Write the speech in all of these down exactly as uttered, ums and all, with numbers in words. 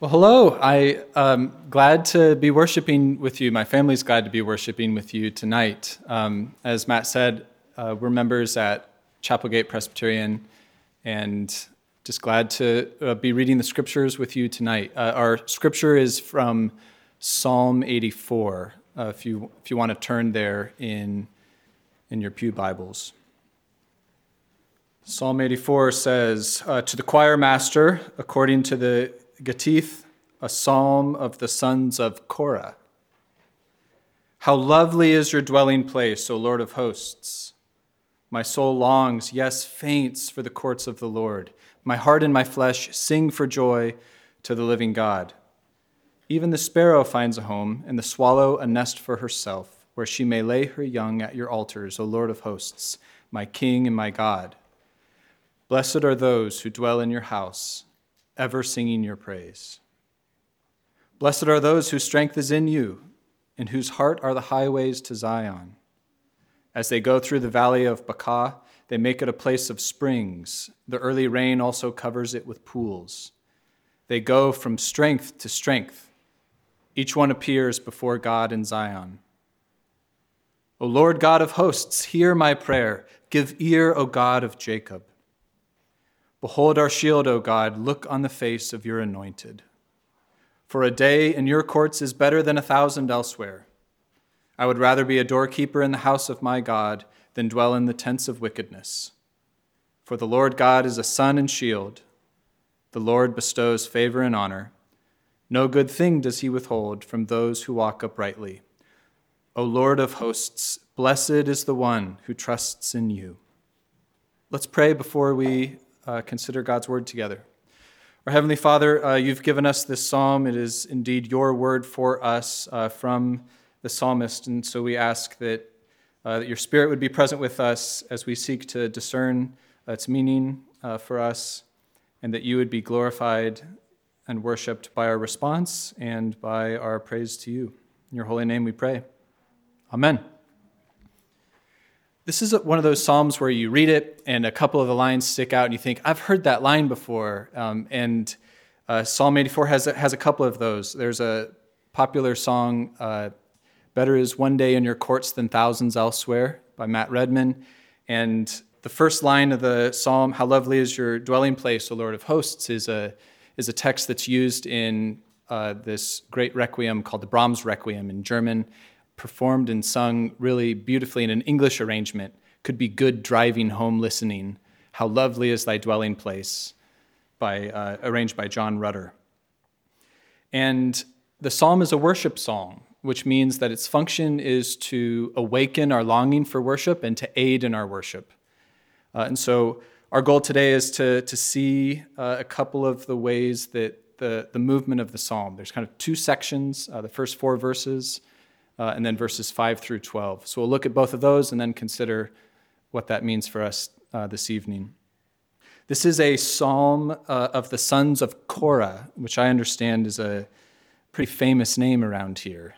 Well, hello. I am glad to be worshiping with you. My family's glad to be worshiping with you tonight. Um, as Matt said, uh, we're members at Chapelgate Presbyterian, and just glad to uh, be reading the scriptures with you tonight. Uh, our scripture is from Psalm eighty-four. Uh, if you if you want to turn there in in your pew Bibles. Psalm eighty-four says, uh, "To the choir master, according to the Gittith, a psalm of the sons of Korah. How lovely is your dwelling place, O Lord of hosts! My soul longs, yes, faints for the courts of the Lord. My heart and my flesh sing for joy to the living God. Even the sparrow finds a home, and the swallow a nest for herself, where she may lay her young at your altars, O Lord of hosts, my King and my God. Blessed are those who dwell in your house, ever singing your praise. Blessed are those whose strength is in you, in whose heart are the highways to Zion. As they go through the valley of Baca, they make it a place of springs. The early rain also covers it with pools. They go from strength to strength. Each one appears before God in Zion. O Lord God of hosts, hear my prayer. Give ear, O God of Jacob. Behold our shield, O God, look on the face of your anointed. For a day in your courts is better than a thousand elsewhere. I would rather be a doorkeeper in the house of my God than dwell in the tents of wickedness. For the Lord God is a sun and shield. The Lord bestows favor and honor. No good thing does he withhold from those who walk uprightly. O Lord of hosts, blessed is the one who trusts in you." Let's pray before we Uh, consider God's word together. Our Heavenly Father, uh, you've given us this psalm. It is indeed your word for us uh, from the psalmist, and so we ask that, uh, that your Spirit would be present with us as we seek to discern uh, its meaning uh, for us, and that you would be glorified and worshipped by our response and by our praise to you. In your holy name we pray. Amen. This is one of those psalms where you read it and a couple of the lines stick out and you think, I've heard that line before. Um, and uh, Psalm eighty-four has a, has a couple of those. There's a popular song, uh, "Better is One Day in Your Courts Than Thousands Elsewhere" by Matt Redman. And the first line of the psalm, "How lovely is your dwelling place, O Lord of hosts," is a, is a text that's used in uh, this great requiem called the Brahms Requiem in German, performed and sung really beautifully in an English arrangement. Could be good driving home listening. "How lovely is thy dwelling place," by uh, arranged by John Rutter. And the psalm is a worship song, which means that its function is to awaken our longing for worship and to aid in our worship. Uh, and so our goal today is to, to see uh, a couple of the ways that the, the movement of the psalm. There's kind of two sections, uh, the first four verses, Uh, and then verses five through twelve. So we'll look at both of those and then consider what that means for us uh, this evening. This is a psalm uh, of the sons of Korah, which I understand is a pretty famous name around here.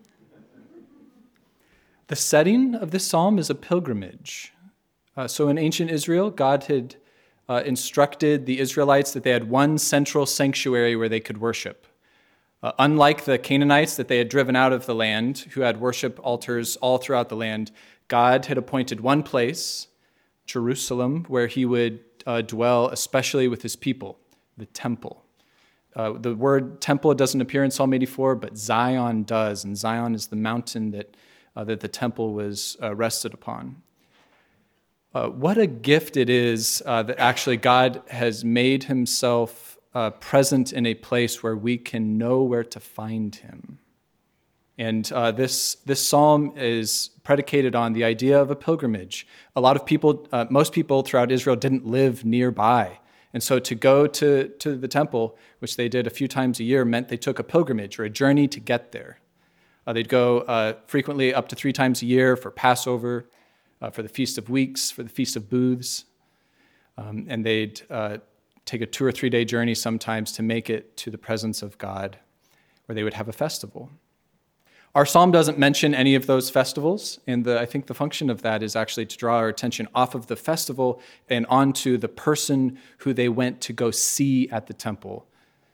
The setting of this psalm is a pilgrimage. Uh, so in ancient Israel, God had uh, instructed the Israelites that they had one central sanctuary where they could worship. Uh, unlike the Canaanites that they had driven out of the land, who had worship altars all throughout the land, God had appointed one place, Jerusalem, where he would uh, dwell, especially with his people, the temple. Uh, the word temple doesn't appear in Psalm eighty-four, but Zion does, and Zion is the mountain that, uh, that the temple was uh, rested upon. Uh, what a gift it is uh, that actually God has made himself Uh, present in a place where we can know where to find him. And uh, this this psalm is predicated on the idea of a pilgrimage. A lot of people, uh, most people throughout Israel didn't live nearby. And so to go to, to the temple, which they did a few times a year, meant they took a pilgrimage or a journey to get there. Uh, they'd go uh, frequently up to three times a year for Passover, uh, for the Feast of Weeks, for the Feast of Booths. Um, and they'd uh, take a two or three day journey sometimes to make it to the presence of God, where they would have a festival. Our psalm doesn't mention any of those festivals, and the, I think the function of that is actually to draw our attention off of the festival and onto the person who they went to go see at the temple,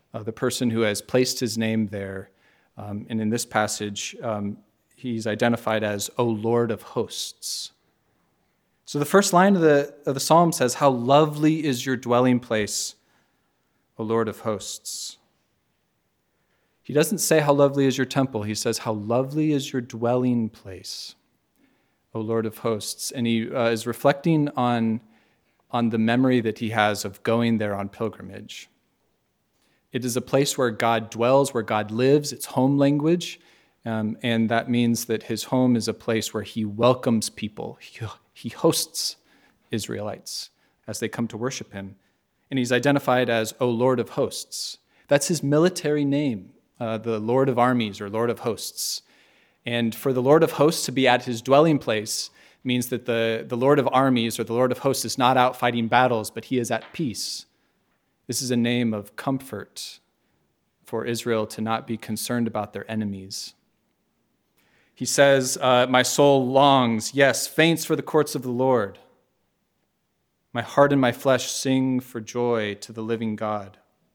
uh, the person who has placed his name there. Um, and in this passage, um, he's identified as, O Lord of hosts. So the first line of the, of the psalm says, how lovely is your dwelling place, O Lord of hosts. He doesn't say how lovely is your temple. He says, how lovely is your dwelling place, O Lord of hosts. And he uh, is reflecting on, on the memory that he has of going there on pilgrimage. It is a place where God dwells, where God lives. It's home language. Um, and that means that his home is a place where he welcomes people. He, he hosts Israelites as they come to worship him. And he's identified as, O Lord of hosts. That's his military name, uh, the Lord of armies or Lord of hosts. And for the Lord of hosts to be at his dwelling place means that the, the Lord of armies or the Lord of hosts is not out fighting battles, but he is at peace. This is a name of comfort for Israel to not be concerned about their enemies. He says, uh, my soul longs, yes, faints for the courts of the Lord. My heart and my flesh sing for joy to the living God.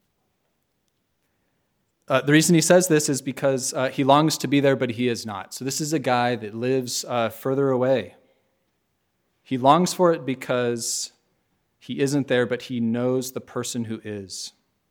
Uh, the reason he says this is because uh, he longs to be there, but he is not. So this is a guy that lives uh, further away. He longs for it because he isn't there, but he knows the person who is.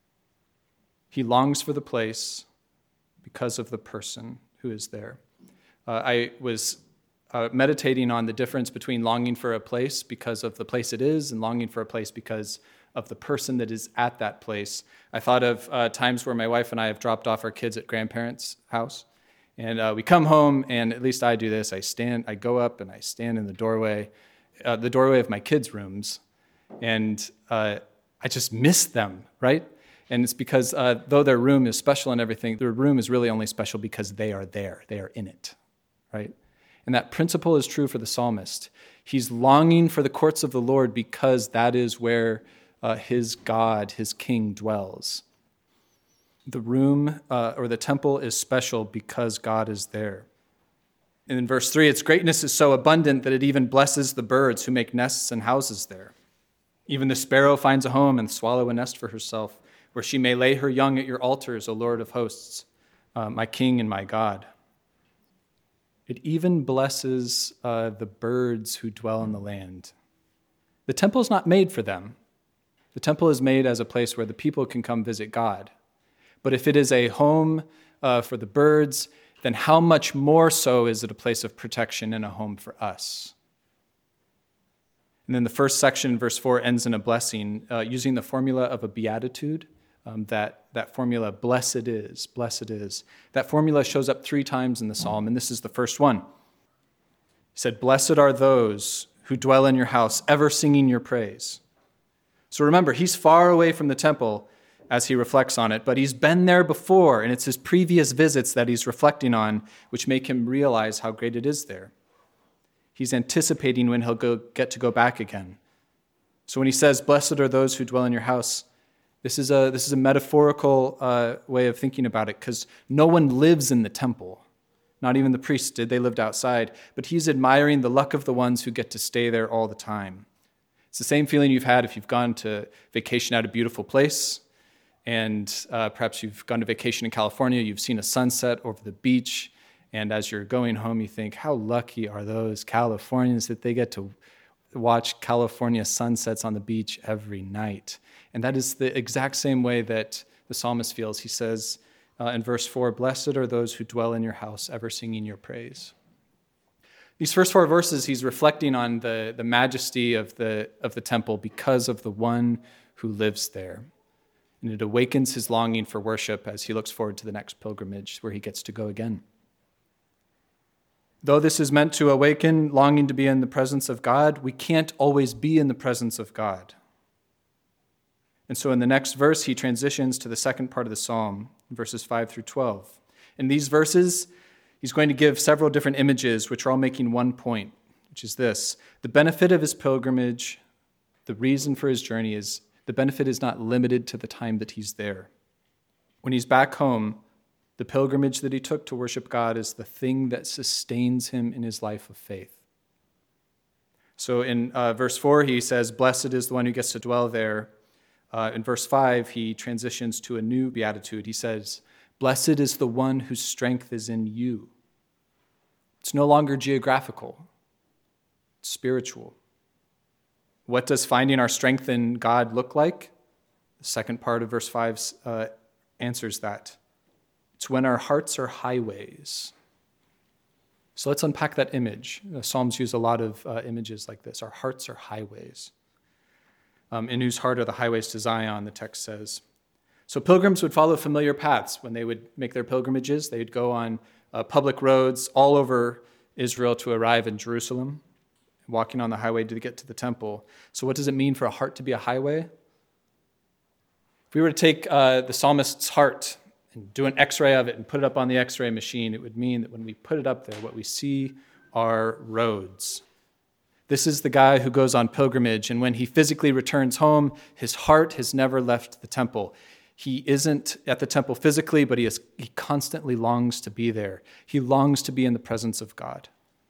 He longs for the place because of the person who is there. Uh, I was uh, meditating on the difference between longing for a place because of the place it is and longing for a place because of the person that is at that place. I thought of uh, times where my wife and I have dropped off our kids at grandparents' house, and uh, we come home, and at least I do this. I stand, I go up and I stand in the doorway, uh, the doorway of my kids' rooms, and uh, I just miss them, right? And it's because uh, though their room is special and everything, their room is really only special because they are there. They are in it, right? And that principle is true for the psalmist. He's longing for the courts of the Lord because that is where uh, his God, his King, dwells. The room uh, or the temple is special because God is there. And in verse three, its greatness is so abundant that it even blesses the birds who make nests and houses there. Even the sparrow finds a home and the swallow a nest for herself, where she may lay her young at your altars, O Lord of hosts, uh, my King and my God. It even blesses uh, the birds who dwell in the land. The temple is not made for them. The temple is made as a place where the people can come visit God. But if it is a home uh, for the birds, then how much more so is it a place of protection and a home for us? And then the first section, verse four, ends in a blessing uh, using the formula of a beatitude. Um, that, that formula, blessed is, blessed is. That formula shows up three times in the psalm, and this is the first one. He said, blessed are those who dwell in your house, ever singing your praise. So remember, he's far away from the temple as he reflects on it, but he's been there before, and it's his previous visits that he's reflecting on, which make him realize how great it is there. He's anticipating when he'll go, get to go back again. So when he says, blessed are those who dwell in your house, This is a this is a metaphorical uh, way of thinking about it, because no one lives in the temple. Not even the priests did. They lived outside. But he's admiring the luck of the ones who get to stay there all the time. It's the same feeling you've had if you've gone to vacation at a beautiful place, and uh, perhaps you've gone to vacation in California, you've seen a sunset over the beach, and as you're going home, you think, how lucky are those Californians that they get to watch California sunsets on the beach every night. And that is the exact same way that the psalmist feels. He says uh, in verse four, blessed are those who dwell in your house, ever singing your praise. These first four verses, he's reflecting on the, the majesty of the, of the temple because of the one who lives there. And it awakens his longing for worship as he looks forward to the next pilgrimage where he gets to go again. Though this is meant to awaken longing to be in the presence of God, we can't always be in the presence of God. And so in the next verse, he transitions to the second part of the psalm, verses five through twelve. In these verses, he's going to give several different images, which are all making one point, which is this. The benefit of his pilgrimage, the reason for his journey is, the benefit is not limited to the time that he's there. When he's back home, the pilgrimage that he took to worship God is the thing that sustains him in his life of faith. So in uh, verse four, he says, blessed is the one who gets to dwell there. Uh, in verse five, he transitions to a new beatitude. He says, "Blessed is the one whose strength is in you." It's no longer geographical, it's spiritual. What does finding our strength in God look like? The second part of verse five uh, answers that. It's when our hearts are highways. So let's unpack that image. The Psalms use a lot of uh, images like this. Our hearts are highways. Um, in whose heart are the highways to Zion, the text says. So pilgrims would follow familiar paths when they would make their pilgrimages. They would go on uh, public roads all over Israel to arrive in Jerusalem, walking on the highway to get to the temple. So what does it mean for a heart to be a highway? If we were to take uh, the psalmist's heart and do an x-ray of it and put it up on the x-ray machine, it would mean that when we put it up there, what we see are roads. This is the guy who goes on pilgrimage, and when he physically returns home, his heart has never left the temple. He isn't at the temple physically, but he, is, he constantly longs to be there. He longs to be in the presence of God.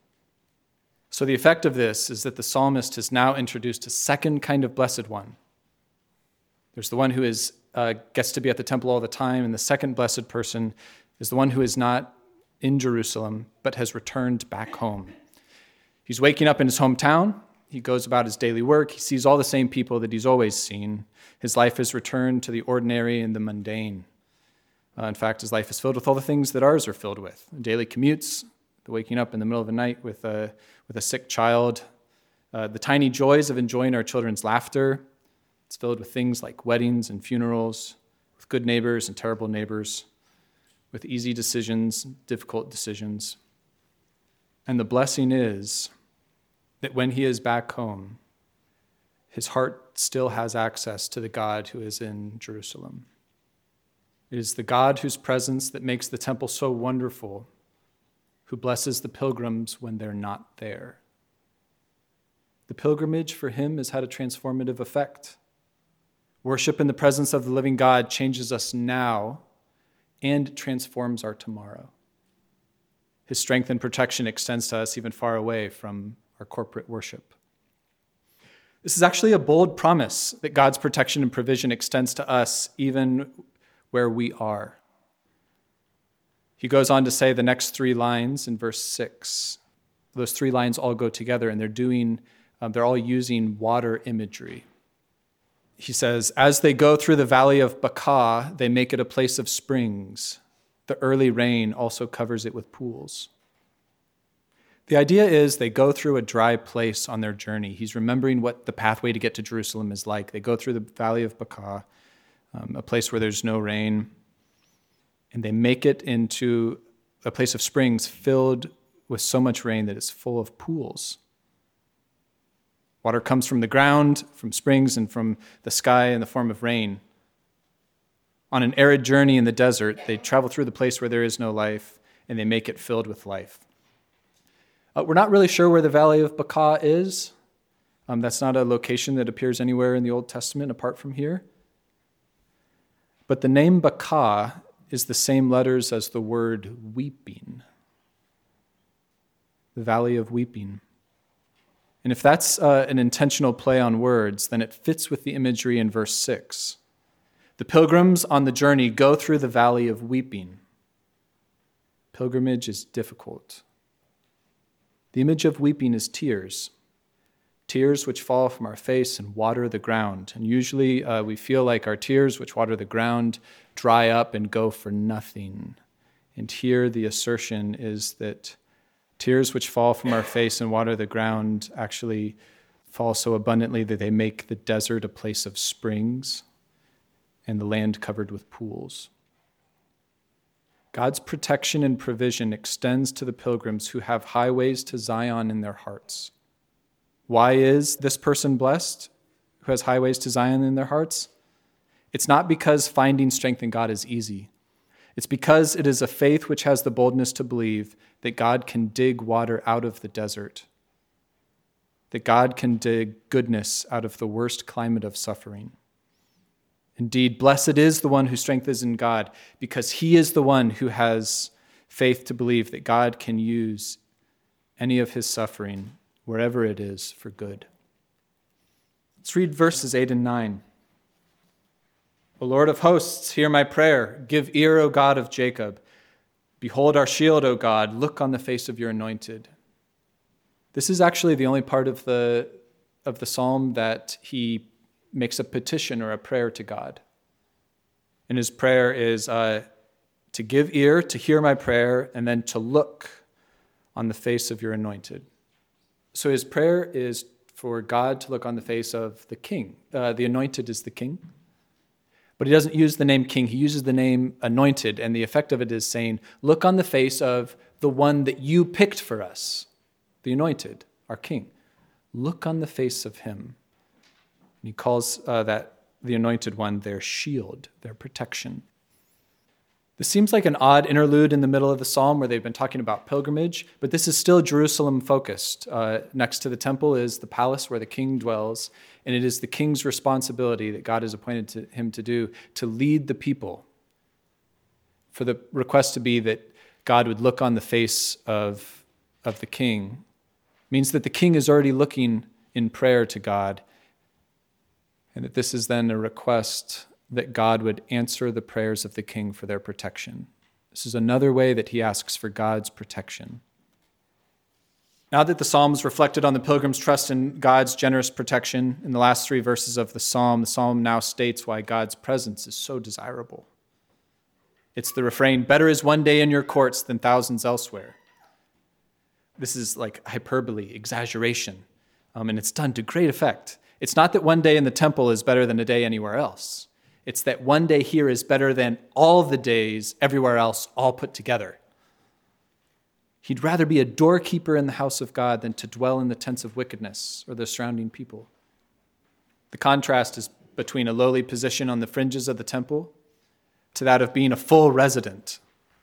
So the effect of this is that the psalmist has now introduced a second kind of blessed one. There's the one who is uh, gets to be at the temple all the time, and the second blessed person is the one who is not in Jerusalem, but has returned back home. He's waking up in his hometown. He goes about his daily work. He sees all the same people that he's always seen. His life has returned to the ordinary and the mundane. Uh, in fact, his life is filled with all the things that ours are filled with. Daily commutes, the waking up in the middle of the night with a, with a sick child, uh, the tiny joys of enjoying our children's laughter. It's filled with things like weddings and funerals, with good neighbors and terrible neighbors, with easy decisions, difficult decisions. And the blessing is that when he is back home, his heart still has access to the God who is in Jerusalem. It is the God whose presence that makes the temple so wonderful, who blesses the pilgrims when they're not there. The pilgrimage for him has had a transformative effect. Worship in the presence of the living God changes us now and transforms our tomorrow. His strength and protection extends to us even far away from our corporate worship. This is actually a bold promise that God's protection and provision extends to us even where we are. He goes on to say the next three lines in verse six. Those three lines all go together, and they're doing, um, they're all using water imagery. He says, as they go through the valley of Baca, they make it a place of springs. The early rain also covers it with pools. The idea is they go through a dry place on their journey. He's remembering what the pathway to get to Jerusalem is like. They go through the valley of Baca, um, a place where there's no rain, and they make it into a place of springs filled with so much rain that it's full of pools. Water comes from the ground, from springs, and from the sky in the form of rain. On an arid journey in the desert, they travel through the place where there is no life, and they make it filled with life. Uh, we're not really sure where the Valley of Baca is. Um, that's not a location that appears anywhere in the Old Testament apart from here. But the name Baca is the same letters as the word weeping. The Valley of Weeping. And if that's uh, an intentional play on words, then it fits with the imagery in verse six. The pilgrims on the journey go through the valley of weeping. Pilgrimage is difficult. The image of weeping is tears. Tears which fall from our face and water the ground. And usually uh, we feel like our tears which water the ground dry up and go for nothing. And here the assertion is that tears which fall from our face and water the ground actually fall so abundantly that they make the desert a place of springs and the land covered with pools. God's protection and provision extends to the pilgrims who have highways to Zion in their hearts. Why is this person blessed who has highways to Zion in their hearts? It's not because finding strength in God is easy. It's because it is a faith which has the boldness to believe that God can dig water out of the desert, that God can dig goodness out of the worst climate of suffering. Indeed, blessed is the one whose strength is in God, because he is the one who has faith to believe that God can use any of his suffering, wherever it is, for good. Let's read verses eight and nine. O Lord of hosts, hear my prayer. Give ear, O God of Jacob. Behold our shield, O God. Look on the face of your anointed. This is actually the only part of the, of the psalm that he makes a petition or a prayer to God. And his prayer is uh, to give ear, to hear my prayer, and then to look on the face of your anointed. So his prayer is for God to look on the face of the king. Uh, the anointed is the king. But he doesn't use the name king. He uses the name anointed. And the effect of it is saying, look on the face of the one that you picked for us, the anointed, our king. Look on the face of him. And he calls uh, that the anointed one their shield, their protection. This seems like an odd interlude in the middle of the psalm where they've been talking about pilgrimage, but this is still Jerusalem-focused. Uh, next to the temple is the palace where the king dwells, and it is the king's responsibility that God has appointed to him to do, to lead the people. For the request to be that God would look on the face of, of the king means that the king is already looking in prayer to God, and that this is then a request that God would answer the prayers of the king for their protection. This is another way that he asks for God's protection. Now that the Psalms reflected on the pilgrim's trust in God's generous protection, in the last three verses of the Psalm, the Psalm now states why God's presence is so desirable. It's the refrain, better is one day in your courts than thousands elsewhere. This is like hyperbole, exaggeration, um, and it's done to great effect. It's not that one day in the temple is better than a day anywhere else. It's that one day here is better than all the days everywhere else, all put together. He'd rather be a doorkeeper in the house of God than to dwell in the tents of wickedness or the surrounding people. The contrast is between a lowly position on the fringes of the temple to that of being a full resident.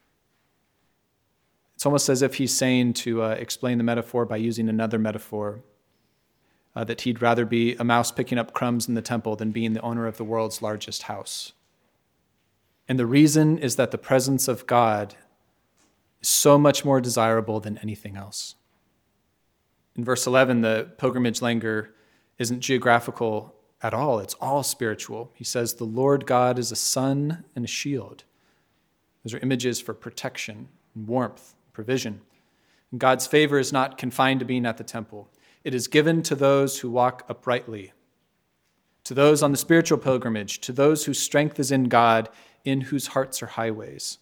It's almost as if he's saying, to uh, explain the metaphor by using another metaphor, Uh, that he'd rather be a mouse picking up crumbs in the temple than being the owner of the world's largest house. And the reason is that the presence of God is so much more desirable than anything else. In verse eleven, the pilgrimage linger isn't geographical at all. It's all spiritual. He says, the Lord God is a sun and a shield. Those are images for protection and warmth, provision. And God's favor is not confined to being at the temple. It is given to those who walk uprightly, to those on the spiritual pilgrimage, to those whose strength is in God, in whose hearts are highways.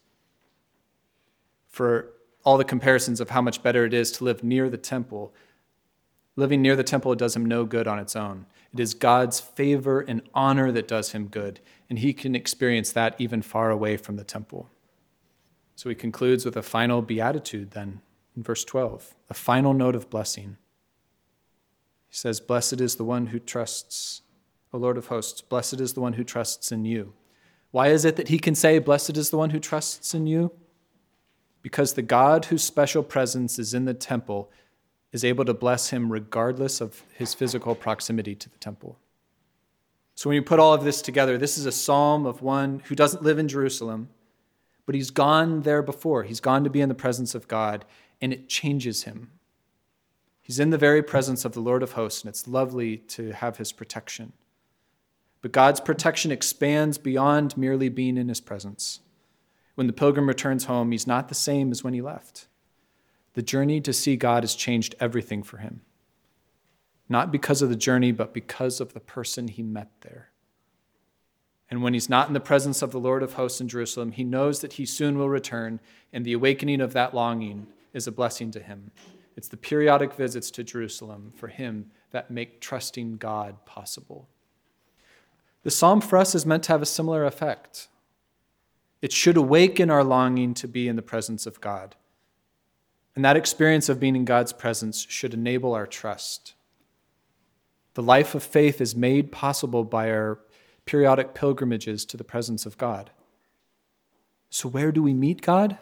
For all the comparisons of how much better it is to live near the temple, living near the temple does him no good on its own. It is God's favor and honor that does him good, and he can experience that even far away from the temple. So he concludes with a final beatitude then, in verse twelve, a final note of blessing. He says, blessed is the one who trusts, O Lord of hosts, blessed is the one who trusts in you. Why is it that he can say, blessed is the one who trusts in you? Because the God whose special presence is in the temple is able to bless him regardless of his physical proximity to the temple. So when you put all of this together, this is a psalm of one who doesn't live in Jerusalem, but he's gone there before. He's gone to be in the presence of God, and it changes him. He's in the very presence of the Lord of hosts, and it's lovely to have his protection. But God's protection expands beyond merely being in his presence. When the pilgrim returns home, he's not the same as when he left. The journey to see God has changed everything for him. Not because of the journey, but because of the person he met there. And when he's not in the presence of the Lord of hosts in Jerusalem, he knows that he soon will return, and the awakening of that longing is a blessing to him. It's the periodic visits to Jerusalem for him that make trusting God possible. The psalm for us is meant to have a similar effect. It should awaken our longing to be in the presence of God. And that experience of being in God's presence should enable our trust. The life of faith is made possible by our periodic pilgrimages to the presence of God. So where do we meet God?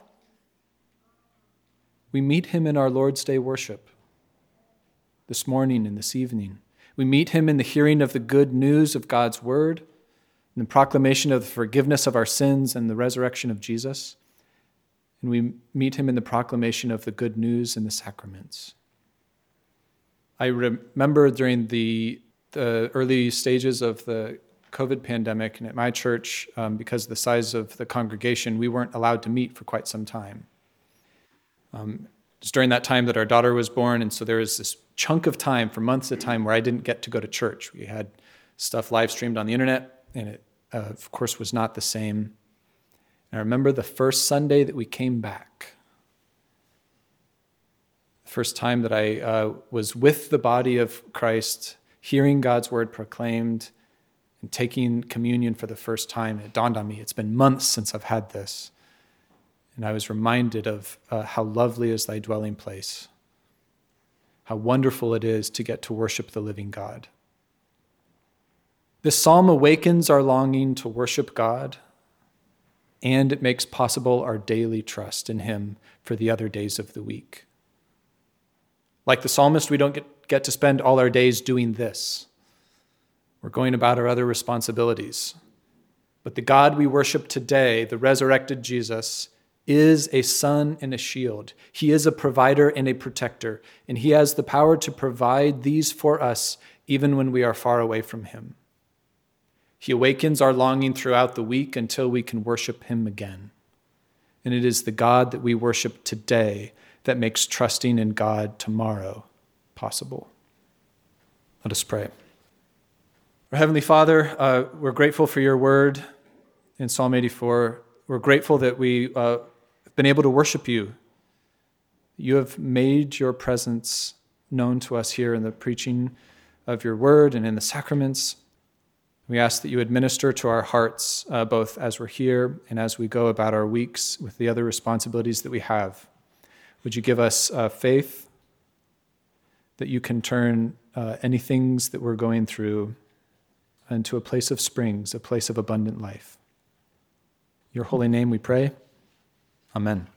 We meet him in our Lord's Day worship, this morning and this evening. We meet him in the hearing of the good news of God's word, in the proclamation of the forgiveness of our sins and the resurrection of Jesus. And we meet him in the proclamation of the good news in the sacraments. I remember during the, the early stages of the COVID pandemic, and at my church, um, because of the size of the congregation, we weren't allowed to meet for quite some time. Um, it was during that time that our daughter was born, and so there was this chunk of time for months at a time where I didn't get to go to church. We had stuff live streamed on the internet, and it, uh, of course, was not the same. And I remember the first Sunday that we came back, the first time that I uh, was with the body of Christ, hearing God's word proclaimed, and taking communion for the first time. It dawned on me, it's been months since I've had this. And I was reminded of uh, how lovely is thy dwelling place, how wonderful it is to get to worship the living God. This psalm awakens our longing to worship God, and it makes possible our daily trust in him for the other days of the week. Like the psalmist, we don't get, get to spend all our days doing this. We're going about our other responsibilities. But the God we worship today, the resurrected Jesus, is a sun and a shield. He is a provider and a protector, and he has the power to provide these for us even when we are far away from him. He awakens our longing throughout the week until we can worship him again. And it is the God that we worship today that makes trusting in God tomorrow possible. Let us pray. Our Heavenly Father, uh, we're grateful for your word in Psalm eighty-four. We're grateful that we uh, have been able to worship you. You have made your presence known to us here in the preaching of your word and in the sacraments. We ask that you administer to our hearts, uh, both as we're here and as we go about our weeks with the other responsibilities that we have. Would you give us uh, faith that you can turn uh, any things that we're going through into a place of springs, a place of abundant life. In your holy name we pray. Amen.